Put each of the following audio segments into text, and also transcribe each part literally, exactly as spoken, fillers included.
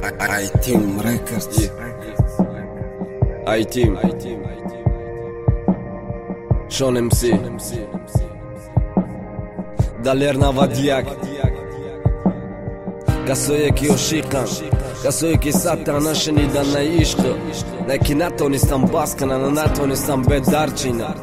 I-Team Records. I-Team Sean em si Dalerna Vadiak Kasoj e kjo shikan Kasoj e kisa të anëshën I da në ishkë Në kinato nistan baskana Në nato nistan bedarqina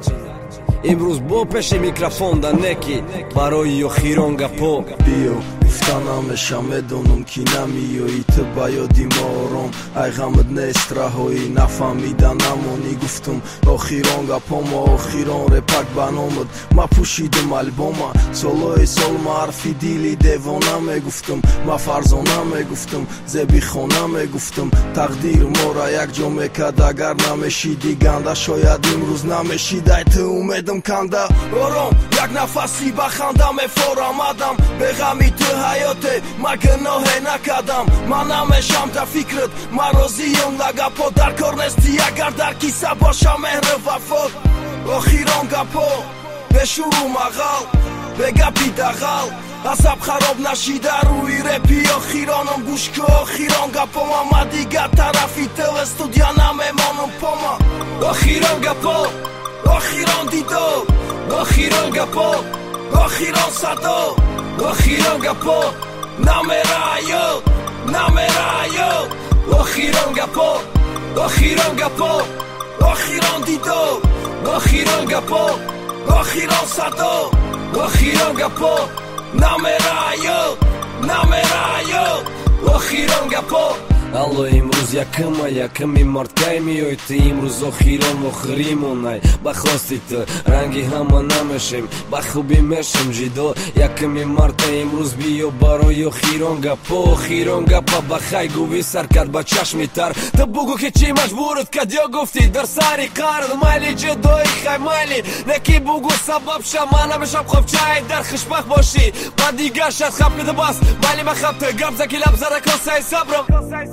Imruz bo peshe mikrofon da neki Paroj jo hiron nga po Bio Ftana me shamedon um kinami jo I të bajo di morom Aj gamët ne strahoj Na famida namon I guftum O khiron nga poma O khiron repak banomët Ma pushidëm alboma Solo e solma arfi dili devona me guftum Ma farzona me guftum Zebi khona me guftum Taqdir mora jak gjo me kadagar Na me shidi ganda Shojadim ruz na me shidaj të umedëm kanda Orom jak na fasi bakhanda me fora madam Begami të hajote Ma gënohe na kadam Ma na me sham ta fikrët Ma rozion laga po Dar kornes tia gardar Kisa bosha me rëva fot O khiron ga po Be shuru ma gal Be gapita gal Asab kharob na shidaru I repi o khironom gushko O khiron ga po Ma ma diga tarafi të dhe studiana me monum poma O khiron ga po O khiron dito O khiron ga po O khiron sa do O khiron ga po Na me rajo Na me rajo O khiron ga po O khiron ga po O khiron dito O khiron ga po O khiron sa do O khiron ga po Na me rajo Na me rajo O khiron ga po Allo imruz ja këma, ja këmi mart kajmi Oj të imruz o khiron o khrimonaj Ba khosti të rangi hama na meshim Ba khubi meshim gjido Ja këmi mart e imruz bi jo baro jo khiron ga po Khiron ga pa ba khaj guvi sarkat ba qashmitar Të bugu ke qimash burët ka djo gufti Dërsari karë dhe mali gjëdo I khaj mali Ne ki bugu sabab shamana me shab khov qaj Dar khëshpak boshi Pa di gashat khapit të bas Mali ma khap të gab za kilab zara kosa I sabram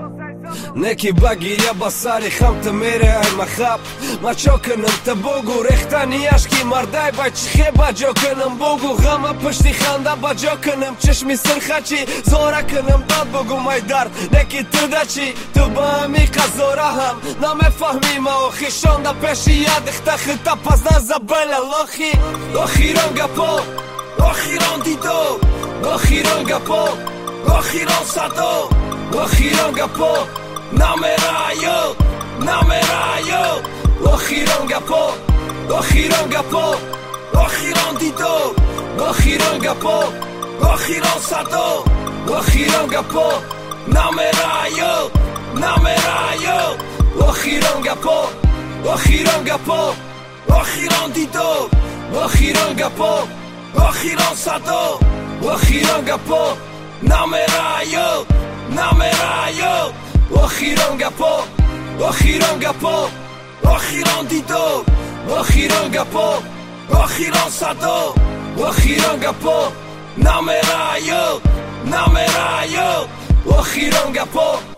Ne ki bagirja basari kham të mere aj ma khap Ma qokënëm të bugu Rehta një ashki mardaj Baj qhe ba gjokënëm bugu Gama pështi khanda ba gjokënëm Qëshmi sër khaqi Zora kënëm dat bugu majdar Ne ki të daqi Të bëmi ka zora ham Na me fahmi ma o khishon Da peshi jadë khta khëta pas na zabële lohi O khiron ga po O khiron dito O khiron ga po O khiron sa do O khiron ga po Na me rajo Na me rajo O khiron ga po O khiron ga po O khiron dito O khiron ga po O khiron sa do O khiron ga po Na me rajo Na me rajo O khiron ga po O khiron ga po O khiron dito O khiron ga po O khiron sa do O khiron ga po Na me rajo Na me rajo O khiron ga po O khiron ga po O khiron dito O khiron ga po O khiron sa do O khiron ga po Na me rajo Na me rajo O khiron ga po